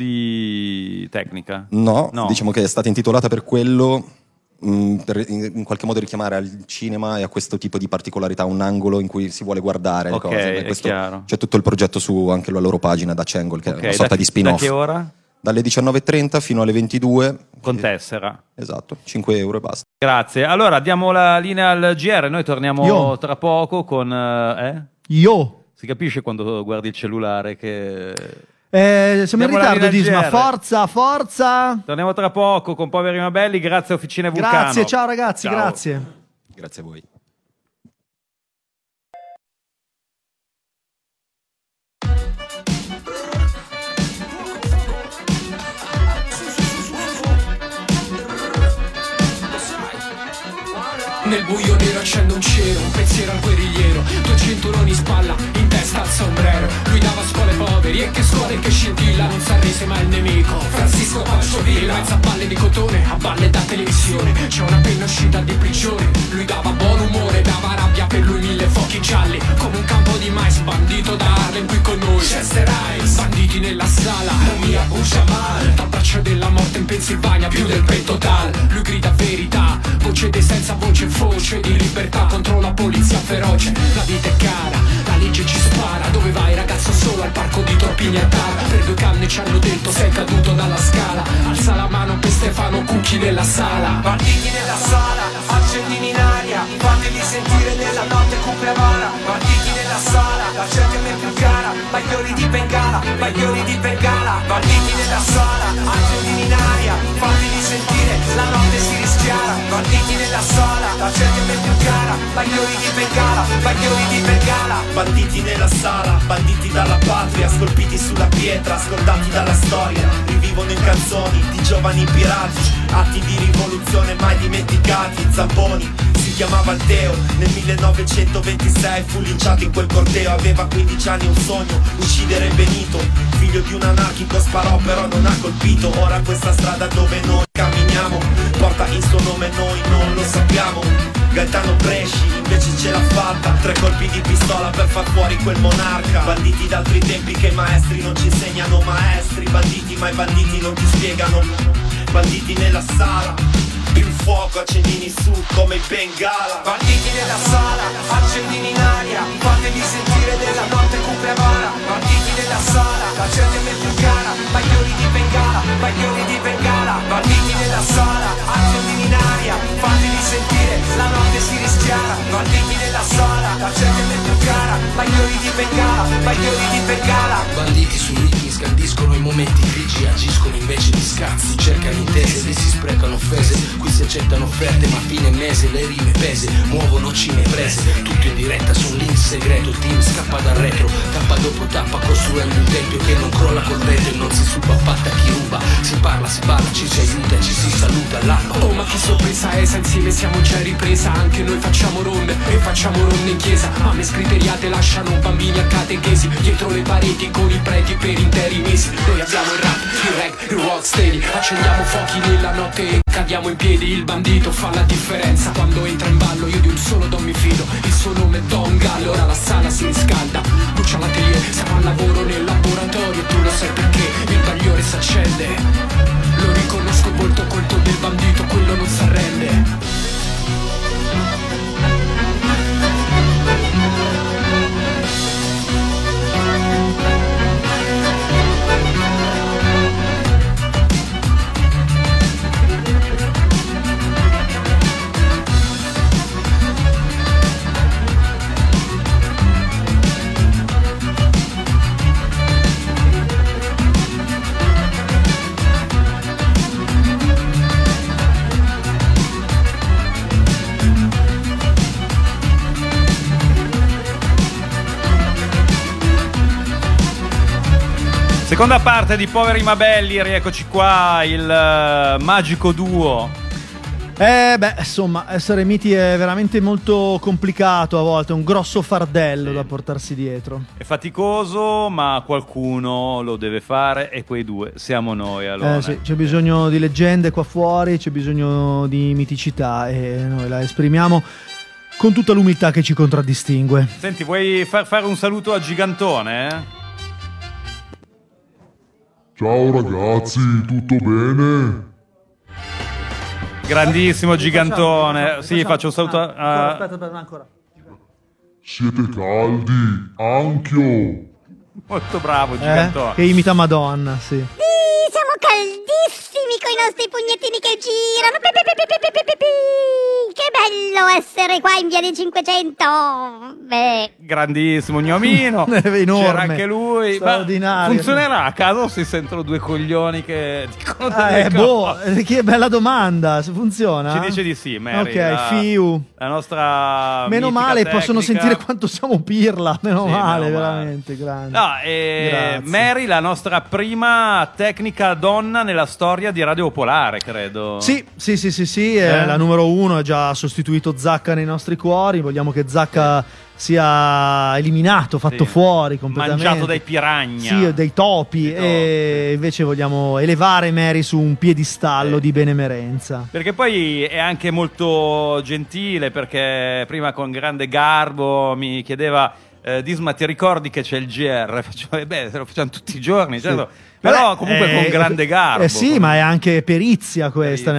di tecnica? No, diciamo che è stata intitolata per quello, per in qualche modo richiamare al cinema e a questo tipo di particolarità, un angolo in cui si vuole guardare le cose. Questo, c'è tutto il progetto su anche la loro pagina da Cengol, che è una sorta di spin-off. Da che ora? Dalle 19.30 fino alle 22. Con tessera. Esatto, 5 euro e basta. Grazie. Allora diamo la linea al GR, noi torniamo tra poco con... Si capisce quando guardi il cellulare che... siamo in ritardo, Disma. Forza! Torniamo tra poco con Poveri ma Belli. Grazie Officine Vulcano. Grazie, ciao ragazzi, ciao. Grazie. Grazie a voi. Nel buio nero accendo un cero, un pensiero al guerrigliero, 200 roni in spalla, in testa al sombrero. Lui dava scuole poveri e che scuole che scintilla, non s'arrise mai il nemico, Francisco Pancho Villa. In mezzo a balle di cotone, a balle da televisione, c'è una penna uscita di prigione. Lui dava buon umore, dava rabbia, per lui 1000 fuochi gialli, come un campo di mais, bandito da Harlem qui con noi. Chester Ice, banditi nella sala, mia bucia mal, dal braccio della morte in Pennsylvania, più del pentotal. Lui grida verità, voce dei senza voce, voce di libertà contro la polizia feroce. La vita è cara, la legge ci spara. Dove vai ragazzo? Solo al parco di Torpignattara. Per 2 canne ci hanno detto sei caduto dalla scala. Alza la mano per Stefano Cucchi nella sala. Partiti nella sala, accendini in aria, fateli sentire nella notte cupe amara. Partiti nella sala, la gente a me più cara, bagliori di Bengala, bagliori di Bengala. Partiti nella sala, accendini in aria, fateli sentire, la notte si rischiara. Partiti nella sala, la gente a me più cara, bagliori di Bengala, bagliori di Bengala. Banditi nella sala, banditi dalla patria, scolpiti sulla pietra, scordati dalla storia. Rivivono in canzoni di giovani pirati, atti di rivoluzione mai dimenticati. Zamponi si chiamava Alteo. Nel 1926 fu linciato in quel corteo. Aveva 15 anni, un sogno, uccidere Benito. Figlio di un anarchico, sparò però non ha colpito. Ora questa strada dove noi camminiamo porta il suo nome, noi non lo sappiamo. Gaetano Bresci invece ce l'ha fatta, 3 colpi di pistola per far fuori quel monarca. Banditi d'altri tempi che i maestri non ci insegnano. Maestri, banditi, ma i banditi non ti spiegano. Banditi nella sala, il fuoco, accendini su come il Bengala. Banditi nella sala, accendini in aria, fatevi sentire della notte cupe amara. Banditi nella sala, la gente è più cara, bagliori di Bengala, bagliori di Bengala. Banditi nella sala, accendini in aria, fatevi sentire, la notte si rischiara. Banditi nella sala, la gente è più cara, bagliori di Bengala, bagliori di Bengala. Banditi su ritmi scandiscono i momenti grigi, agiscono invece di scazzi, cercano intese, lì si sprecano offese, qui si accettano offerte ma a fine mese le rime pese, muovono cime prese, tutto in diretta su un link segreto, il team scappa dal retro, tappa dopo tappa costruendo un tempio che non crolla col vento e non si suba, patta chi ruba, si parla, si balla, ci si aiuta e ci si saluta all'alba. Oh ma che sorpresa esa, insieme siamo già in ripresa, anche noi facciamo ronde e facciamo ronde in chiesa, mamme scriteriate lasciano bambini a catechesi, dietro le pareti con i preti per interi mesi, noi abbiamo il rap, il rap, il rocksteady, accendiamo fuochi nella notte e cadiamo in piedi, il bandito fa la differenza, quando entra in ballo io di un solo don mi fido, il suo nome è Don Gallo, ora la sala si riscalda, brucia l'atelier, siamo al lavoro nel laboratorio, tu lo sai perché il bagliore s'accende, lo riconosco volto colto del bandito, quello non s'arrende. Seconda parte di Poveri ma Belli, rieccoci qua, il magico duo. Insomma, essere miti è veramente molto complicato a volte, è un grosso fardello da portarsi dietro. È faticoso, ma qualcuno lo deve fare e quei due siamo noi, allora. Sì, c'è bisogno di leggende qua fuori, c'è bisogno di miticità e noi la esprimiamo con tutta l'umiltà che ci contraddistingue. Senti, vuoi fare un saluto a Gigantone? Ciao ragazzi, tutto bene? Grandissimo Gigantone. Sì, faccio un saluto a... Aspetta, ancora. Siete caldi, anch'io. Molto bravo Gigantone. Che imita Madonna, sì. Sì, siamo caldissimi coi nostri pugnettini che girano. Che bello essere qua in via dei 500. Beh. Grandissimo Gnomino. Enorme. C'era anche lui. Straordinario. Ma funzionerà a caso o si sentono due coglioni che dicono delle cose? Che bella domanda. Se funziona? Ci dice di sì, Mary. Ok, Fiu. La nostra meno male tecnica. Possono sentire quanto siamo pirla. Meno male, veramente grande. No, Mary, la nostra prima tecnica donna nella storia di Radio Popolare, credo. Sì, è la numero 1, ha già sostituito Zacca nei nostri cuori. Vogliamo che Zacca sia eliminato, fatto fuori completamente, mangiato dai piranha, sì, dei topi, e invece vogliamo elevare Mary su un piedistallo di benemerenza, perché poi è anche molto gentile, perché prima con grande garbo mi chiedeva Disma, ti ricordi che c'è il GR? Faccio, se lo facciamo tutti i giorni, certo. Però comunque con grande garbo. Sì, ma è anche perizia questa,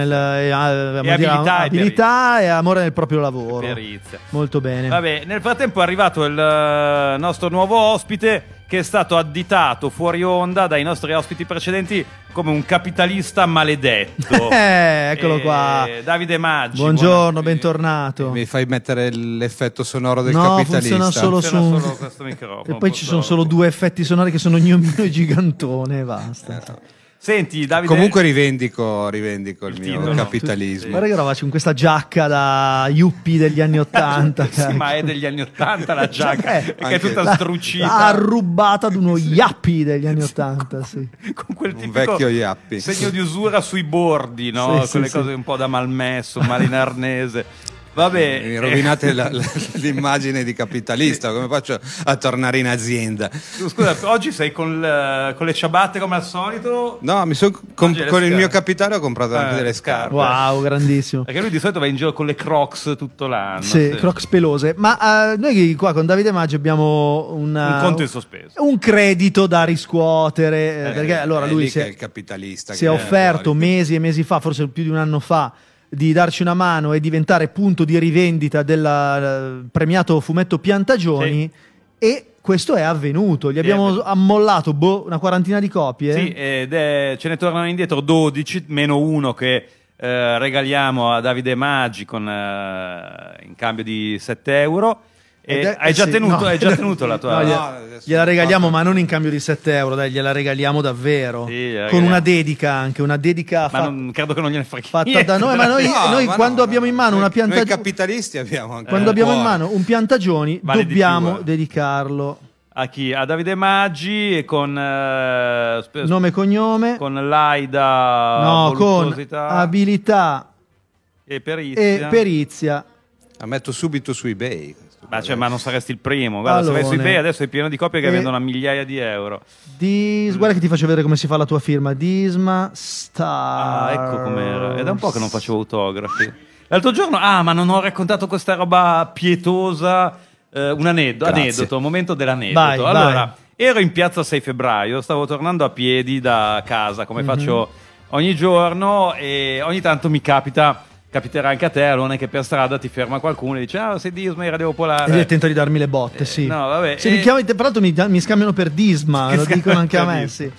abilità e amore nel proprio lavoro. Perizia. Molto bene. Vabbè, nel frattempo è arrivato il nostro nuovo ospite, che è stato additato fuori onda dai nostri ospiti precedenti come un capitalista maledetto. Eccolo qua. Davide Maggi. Buongiorno, bentornato. Mi fai mettere l'effetto sonoro del capitalista? No, funziona solo questo microfono. E poi ci sono solo 2 effetti sonori che sono Gnomino e Gigantone, basta. Senti, Davide. Comunque rivendico il mio capitalismo. Guarda che roba, c'è con questa giacca da yuppie degli anni 80. Sì, ma è degli anni 80 la giacca, che è tutta struccita. Arrubata ad uno yuppie degli anni 80, sì. Con quel tipico vecchio yuppie. segno di usura sui bordi, no? Sì, Quelle sì, cose un po' da malmesso, malinarnese. Vabbè, mi rovinate l'immagine di capitalista, come faccio a tornare in azienda? Scusa, oggi sei con le ciabatte come al solito? No, con il mio capitale ho comprato anche delle scarpe. Wow, grandissimo. Perché lui di solito va in giro con le Crocs tutto l'anno. Sì, Crocs pelose. Ma noi qua con Davide Maggi abbiamo un conto in sospeso. Un credito da riscuotere. Perché allora lui che è il capitalista si è offerto mesi e mesi fa, forse più di un anno fa, di darci una mano e diventare punto di rivendita del premiato fumetto Piantagioni, e questo è avvenuto. Gli abbiamo ammollato una quarantina di copie. Sì, ce ne tornano indietro 12 meno uno che regaliamo a Davide Maggi in cambio di 7 euro. Hai già tenuto la tua... gliela regaliamo, ma non in cambio di 7 euro, dai, gliela regaliamo davvero. Sì, con una dedica anche, una dedica credo che non gliene freghi fatta da noi, ma noi quando abbiamo in mano una Piantagioni... Noi capitalisti abbiamo anche quando abbiamo in mano un Piantagioni dobbiamo dedicarlo a chi? A Davide Maggi, con nome e cognome, con l'AIDA, con abilità e perizia. La metto subito su eBay. Ma non saresti il primo. Guarda, se vai su eBay adesso è pieno di copie che vendono a migliaia di euro. Guarda che ti faccio vedere come si fa la tua firma. Disma Star. Ecco com'era. È da un po' che non facevo autografi. L'altro giorno, ma non ho raccontato questa roba pietosa. Un aneddoto, un momento dell'aneddoto. Allora, ero in piazza 6 febbraio, stavo tornando a piedi da casa, come faccio ogni giorno, e ogni tanto mi capiterà anche a te, Alone, che per strada ti ferma qualcuno e dice: sei Disma, Radio Popolare. E tento di darmi le botte, sì. No, vabbè. Se mi chiamano, tra l'altro mi scambiano per Disma, lo dicono anche a me, sì.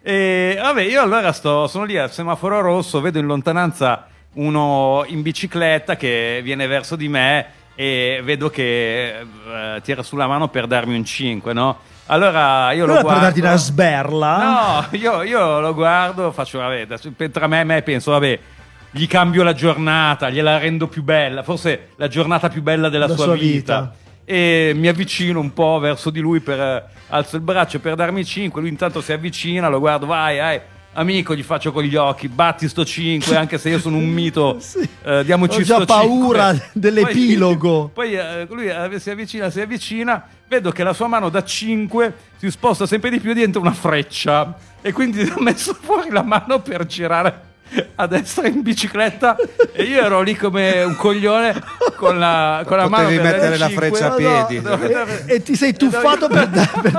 E vabbè, io allora sono lì al semaforo rosso, vedo in lontananza uno in bicicletta che viene verso di me e vedo che tira sulla mano per darmi un 5, no? Allora io lo guardo. Per darti una sberla? No, io lo guardo, faccio, vabbè, tra me penso, vabbè, gli cambio la giornata, gliela rendo più bella, forse la giornata più bella della sua vita. E mi avvicino un po' verso di lui, alzo il braccio per darmi 5, lui intanto si avvicina, lo guardo, vai, amico, gli faccio con gli occhi, batti sto 5, anche se io sono un mito, diamoci sto 5. Ho già paura dell'epilogo. Poi lui si avvicina, vedo che la sua mano da 5 si sposta sempre di più, diventa una freccia, e quindi ho messo fuori la mano per girare a destra in bicicletta, e io ero lì come un coglione con la mano. Potevi mettere la freccia a piedi. E ti sei tuffato per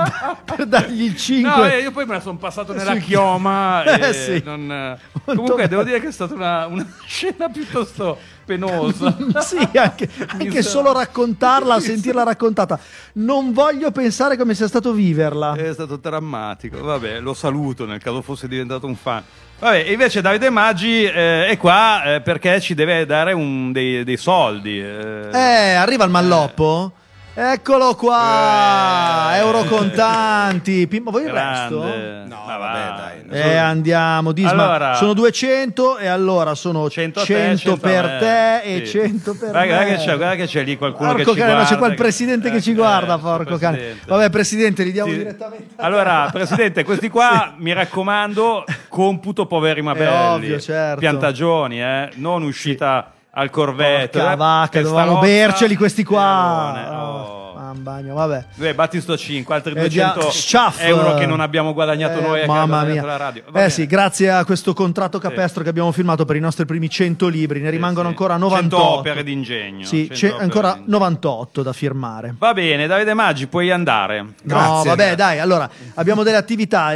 dargli il 5. No, io poi me la sono passato nella chioma. Sì. Comunque devo dire che è stata una scena piuttosto penosa. Sì, anche solo raccontarla, sentirla raccontata. Non voglio pensare come sia stato viverla. È stato drammatico. Vabbè, lo saluto nel caso fosse diventato un fan. Vabbè, invece Davide Maggi è qua perché ci deve dare dei soldi. Arriva il malloppo? Eccolo qua, euro contanti. Pimmo, vuoi il resto? No, vabbè, dai. Andiamo, Disma. Allora, sono 200 e allora sono 100 per te e 100 per me. Guarda che c'è lì qualcuno che ci guarda. C'è qua il presidente che ci guarda, porco cane. Vabbè, presidente, li diamo direttamente. Allora, presidente, questi qua, mi raccomando, computo poveri ma belli. Ovvio, certo. Piantagioni, non uscita al Corvetto. Porca vacca, dovevamo berceli questi qua. Bagno, vabbè. Batti sto 5, altri 200 euro che non abbiamo guadagnato noi, mamma mia. La radio. Sì, grazie a questo contratto capestro che abbiamo firmato per i nostri primi 100 libri, ne rimangono ancora 98. 100 opere d'ingegno. Sì, c'è ancora 98 da firmare. Va bene, Davide Maggi, puoi andare. Grazie. No, vabbè, dai, allora, abbiamo delle attività,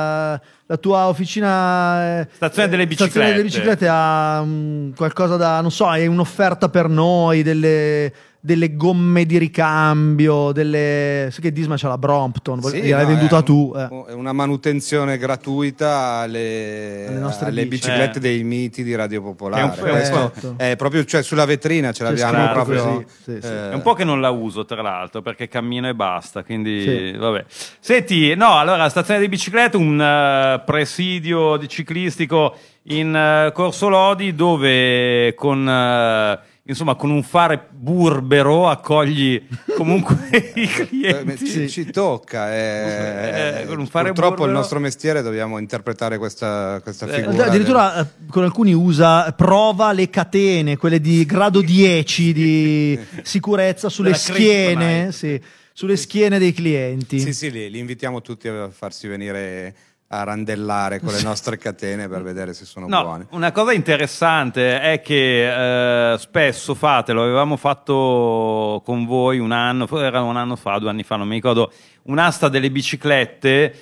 la tua officina stazione delle biciclette ha qualcosa da, non so, hai un'offerta per noi, delle gomme di ricambio, sai che Disma c'ha la Brompton, l'hai venduta tu. È una manutenzione gratuita alle biciclette dei miti di Radio Popolare. È proprio, cioè, sulla vetrina ce l'abbiamo proprio. È un po' che non la uso, tra l'altro, perché cammino e basta, quindi vabbè. Senti, allora, stazione di biciclette, un presidio ciclistico in Corso Lodi, dove con insomma, con un fare burbero accogli comunque i clienti. Ci tocca. Con un fare purtroppo burbero... il nostro mestiere dobbiamo interpretare questa figura. Addirittura con alcuni prova le catene, quelle di grado 10 di sicurezza sulle schiene, sulle schiene dei clienti. Sì, li invitiamo tutti a farsi venire a randellare con le nostre catene per vedere se sono buone. Una cosa interessante è che spesso lo avevamo fatto con voi un anno, era un anno fa, 2 anni fa, non mi ricordo, un'asta delle biciclette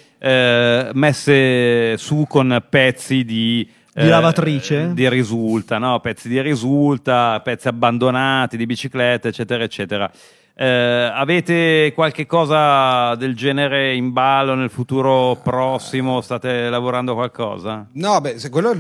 messe su con pezzi di lavatrice? Di risulta, no? Pezzi di risulta, pezzi abbandonati di biciclette, eccetera, eccetera. Avete qualche cosa del genere in ballo nel futuro prossimo? State lavorando a qualcosa? No, quello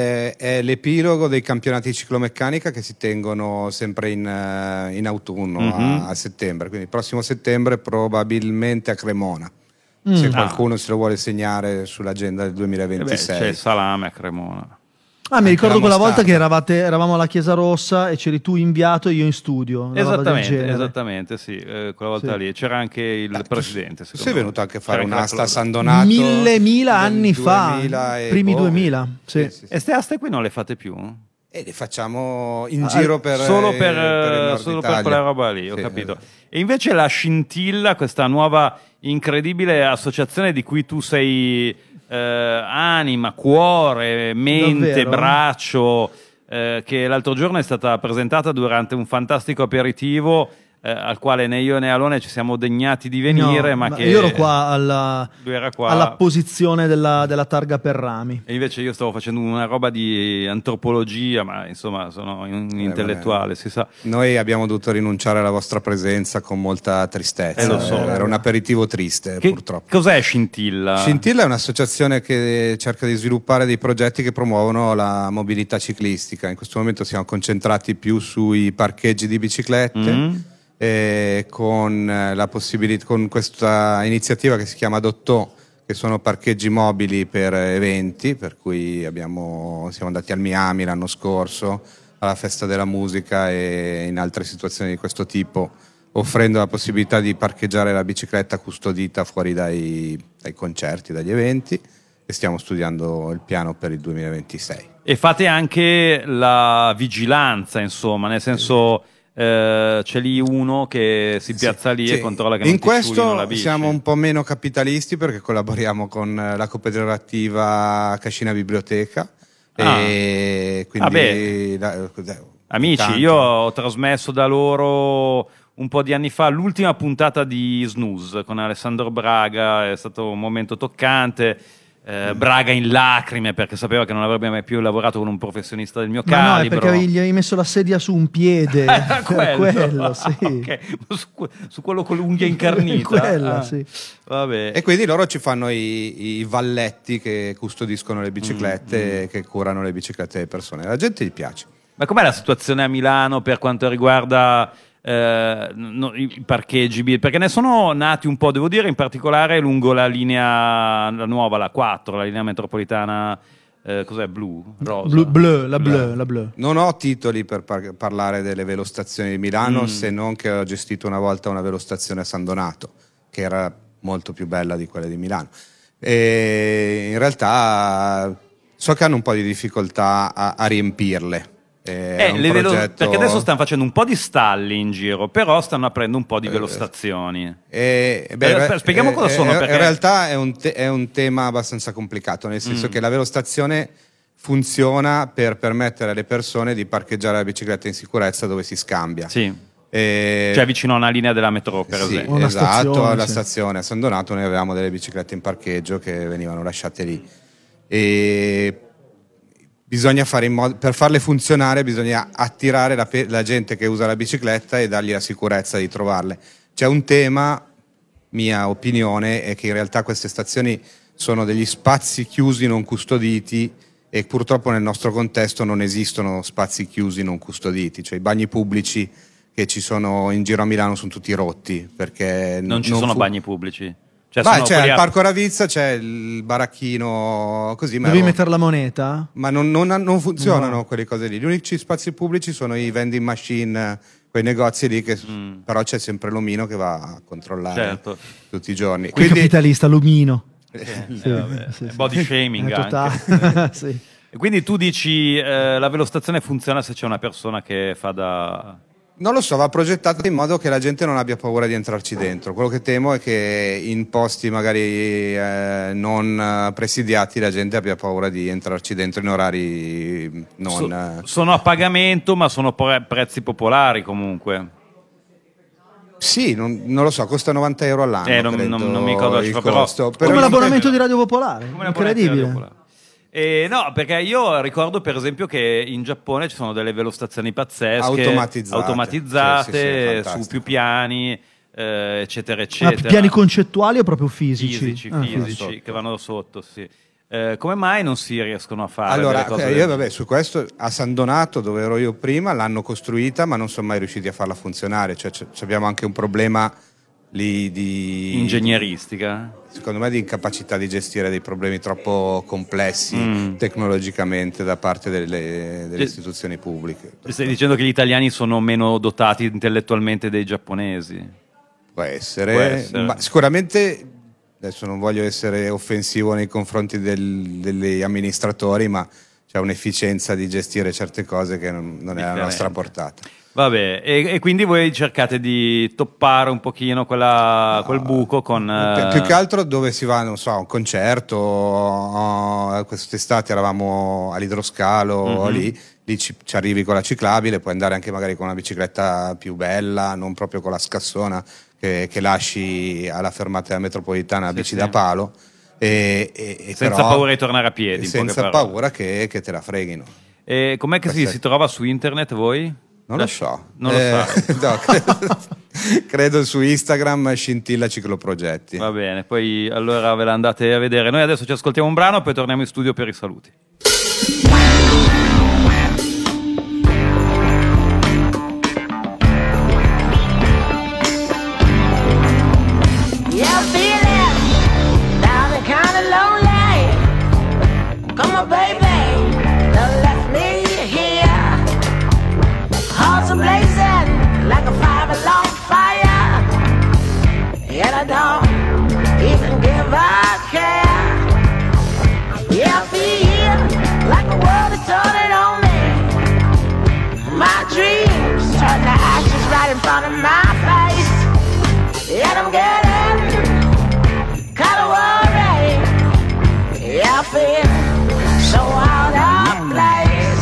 è l'epilogo dei campionati di ciclomeccanica che si tengono sempre in autunno, a settembre. Quindi il prossimo settembre probabilmente a Cremona. Se qualcuno se lo vuole segnare sull'agenda del 2026. C'è il salame a Cremona. Mi ricordo quella volta che eravamo alla Chiesa Rossa e c'eri tu inviato e io in studio. Esattamente, sì. Quella volta lì c'era anche il presidente. Sei venuto anche a fare un'asta a San Donato 1000 anni fa, primi 2000. Sì. E ste aste qui non le fate più? E le facciamo in giro solo per Italia. quella roba lì, ho capito. E invece la Scintilla, questa nuova incredibile associazione di cui tu sei anima, cuore, mente, davvero? Braccio, che l'altro giorno è stata presentata durante un fantastico aperitivo al quale né io né Alone ci siamo degnati di venire, ma che io ero qua alla posizione della targa per rami. E invece io stavo facendo una roba di antropologia, ma insomma sono un intellettuale, si sa. Noi abbiamo dovuto rinunciare alla vostra presenza con molta tristezza. Lo so. Era un aperitivo triste, purtroppo. Cos'è Scintilla? Scintilla è un'associazione che cerca di sviluppare dei progetti che promuovono la mobilità ciclistica. In questo momento siamo concentrati più sui parcheggi di biciclette. Con la possibilità, con questa iniziativa che si chiama Dottò, che sono parcheggi mobili per eventi, per cui siamo andati al Miami l'anno scorso, alla Festa della Musica e in altre situazioni di questo tipo, offrendo la possibilità di parcheggiare la bicicletta custodita fuori dai concerti, dagli eventi, e stiamo studiando il piano per il 2026. E fate anche la vigilanza, insomma, nel senso... c'è lì uno che si piazza lì e controlla che non in ti sciulino la bici. Siamo un po' meno capitalisti perché collaboriamo con la cooperativa Cascina Biblioteca e quindi amici, io ho trasmesso da loro un po' di anni fa l'ultima puntata di Snooze con Alessandro Braga, è stato un momento toccante. Braga in lacrime perché sapeva che non avrebbe mai più lavorato con un professionista del mio calibro. No, è perché gli hai messo la sedia su un piede. quello sì. Okay. Su quello con l'unghia incarnita. Quella, sì. Vabbè. E quindi loro ci fanno i valletti che custodiscono le biciclette e che curano le biciclette delle persone. La gente gli piace. Ma com'è la situazione a Milano per quanto riguarda i parcheggi? Perché ne sono nati un po', devo dire, in particolare lungo la linea, la nuova, la 4, la linea metropolitana, cos'è? Blu? Rosa? La blu. Non ho titoli per parlare delle velostazioni di Milano, se non che ho gestito una volta una velostazione a San Donato, che era molto più bella di quelle di Milano. E in realtà so che hanno un po' di difficoltà a riempirle. Perché adesso stanno facendo un po' di stalli in giro, però stanno aprendo un po' di velostazioni. Spieghiamo cosa sono. Perché... In realtà è un tema abbastanza complicato, nel senso che la velostazione funziona per permettere alle persone di parcheggiare la bicicletta in sicurezza dove si scambia. Sì. Cioè vicino a una linea della metro, per esempio. Esatto, alla stazione a San Donato noi avevamo delle biciclette in parcheggio che venivano lasciate lì. E bisogna fare in modo, per farle funzionare bisogna attirare la gente che usa la bicicletta e dargli la sicurezza di trovarle. C'è un tema, mia opinione, è che in realtà queste stazioni sono degli spazi chiusi non custoditi e purtroppo nel nostro contesto non esistono spazi chiusi non custoditi, cioè i bagni pubblici che ci sono in giro a Milano sono tutti rotti perché non ci sono bagni pubblici. Al Parco Ravizza c'è il baracchino così. Devi mettere la moneta? Ma non funzionano quelle cose lì. Gli unici spazi pubblici sono i vending machine, quei negozi lì che però c'è sempre l'omino che va a controllare tutti i giorni. Quindi capitalista, l'omino. Body shaming anche. Sì. E quindi tu dici la velostazione funziona se c'è una persona che fa da... Non lo so, va progettato in modo che la gente non abbia paura di entrarci dentro. Quello che temo è che in posti magari non presidiati la gente abbia paura di entrarci dentro in orari non... sono a pagamento, ma sono prezzi popolari comunque. Sì, non lo so, costa 90 euro all'anno. Non mi ricordo il costo. Come l'abbonamento di Radio Popolare, incredibile. No, perché io ricordo per esempio che in Giappone ci sono delle velostazioni pazzesche automatizzate sì, su più piani, eccetera eccetera. Piani concettuali o proprio fisici? Fisici che vanno sotto, sì. Come mai non si riescono a fare? Allora, io su questo a San Donato, dove ero io prima, l'hanno costruita ma non sono mai riusciti a farla funzionare, cioè abbiamo anche un problema lì di ingegneristica, secondo me, di incapacità di gestire dei problemi troppo complessi tecnologicamente da parte delle istituzioni pubbliche. Stai dicendo che gli italiani sono meno dotati intellettualmente dei giapponesi? Può essere. Ma sicuramente, adesso non voglio essere offensivo nei confronti degli amministratori, ma c'è un'efficienza di gestire certe cose che non è alla nostra portata. Vabbè, e quindi voi cercate di toppare un pochino quel buco con... Più che altro dove si va, non so, a un concerto, quest'estate eravamo all'Idroscalo, lì ci arrivi con la ciclabile, puoi andare anche magari con una bicicletta più bella, non proprio con la scassona che lasci alla fermata della metropolitana, la bici da palo. E senza però, paura di tornare a piedi. Senza paura che te la freghino. E com'è che si trova su internet voi? Non lo so. Non lo so. No, credo su Instagram Scintilla Cicloprogetti. Va bene, poi allora ve la andate a vedere. Noi adesso ci ascoltiamo un brano, poi torniamo in studio per i saluti. In front of my face, and I'm getting kind of worried. Yeah, I feel so out of place.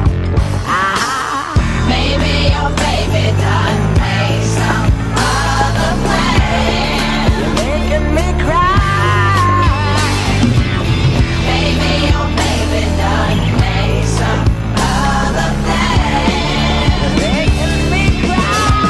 Maybe your baby done made some other plan. You're making me cry. Maybe your baby done made some other plan. You're making me cry.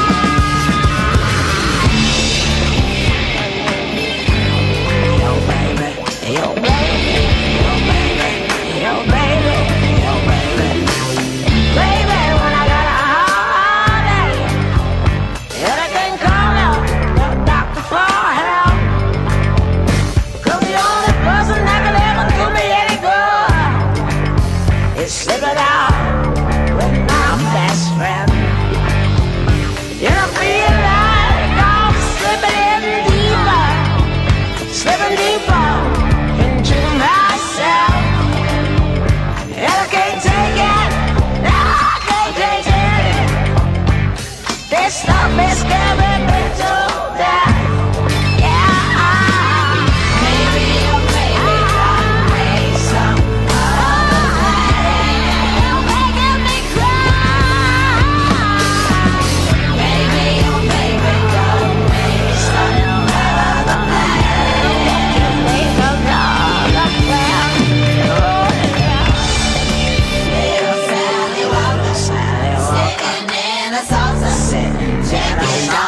Slip it out with my best friend. You know, feel like I'm slipping deeper into myself. And I can't take it, no, I can't take it. This stuff is scaring me to death. Sitting in a salsa, sitting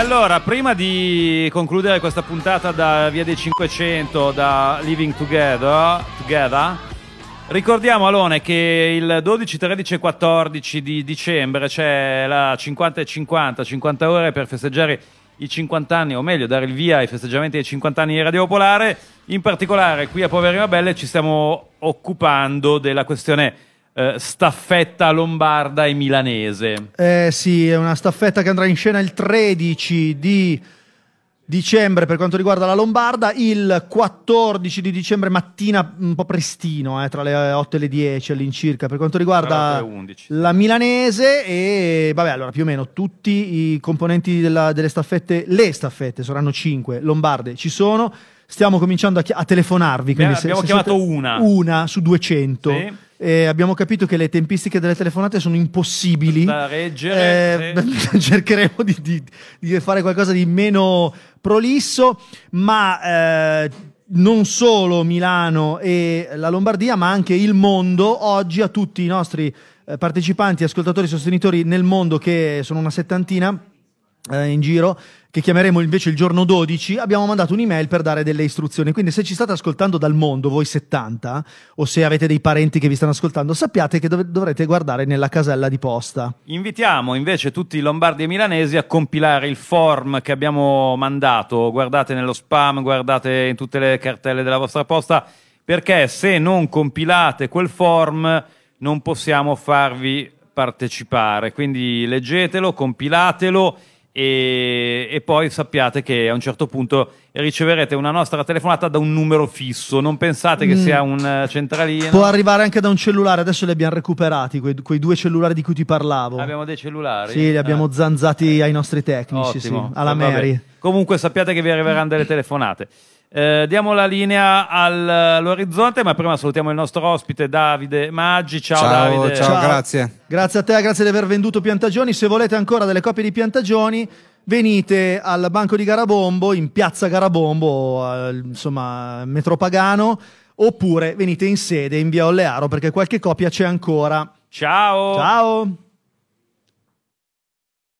allora, prima di concludere questa puntata da Via dei 500, da Living Together, ricordiamo, Alone, che il 12, 13 e 14 di dicembre c'è la 50 e 50 ore per festeggiare i 50 anni, o meglio, dare il via ai festeggiamenti dei 50 anni di Radio Popolare. In particolare, qui a Poveri ma Belle ci stiamo occupando della questione staffetta lombarda e milanese. Sì, è una staffetta che andrà in scena il 13 di dicembre per quanto riguarda la Lombarda, il 14 di dicembre mattina un po' prestino, tra le 8 e le 10 all'incirca per quanto riguarda la milanese. E vabbè, allora più o meno tutti i componenti delle staffette, le staffette saranno 5 lombarde, ci sono. Stiamo cominciando a telefonarvi, quindi abbiamo chiamato una su 200. Sì. Abbiamo capito che le tempistiche delle telefonate sono impossibili da reggere. Cercheremo di fare qualcosa di meno prolisso, ma non solo Milano e la Lombardia, ma anche il mondo. Oggi a tutti i nostri partecipanti, ascoltatori, sostenitori nel mondo, che sono una settantina in giro, che chiameremo invece il giorno 12, abbiamo mandato un'email per dare delle istruzioni. Quindi se ci state ascoltando dal mondo, voi 70, o se avete dei parenti che vi stanno ascoltando, sappiate che dovrete guardare nella casella di posta. Invitiamo invece tutti i lombardi e milanesi a compilare il form che abbiamo mandato. Guardate nello spam, guardate in tutte le cartelle della vostra posta, perché se non compilate quel form non possiamo farvi partecipare. Quindi leggetelo, compilatelo e poi sappiate che a un certo punto riceverete una nostra telefonata da un numero fisso. Non pensate che sia un centralino. Può arrivare anche da un cellulare. Adesso li abbiamo recuperati, quei 2 cellulari di cui ti parlavo. Abbiamo dei cellulari? Sì, li abbiamo zanzati ai nostri tecnici. Ottimo. Sì, alla Mary. Comunque sappiate che vi arriveranno delle telefonate. Diamo la linea all'orizzonte, ma prima salutiamo il nostro ospite Davide Maggi. Ciao Davide. Ciao, grazie. Grazie a te, grazie di aver venduto Piantagioni. Se volete ancora delle copie di Piantagioni, venite al Banco di Garabombo, in piazza Garabombo, insomma Metro Pagano, oppure venite in sede in via Ollearo, perché qualche copia c'è ancora. Ciao. Ciao.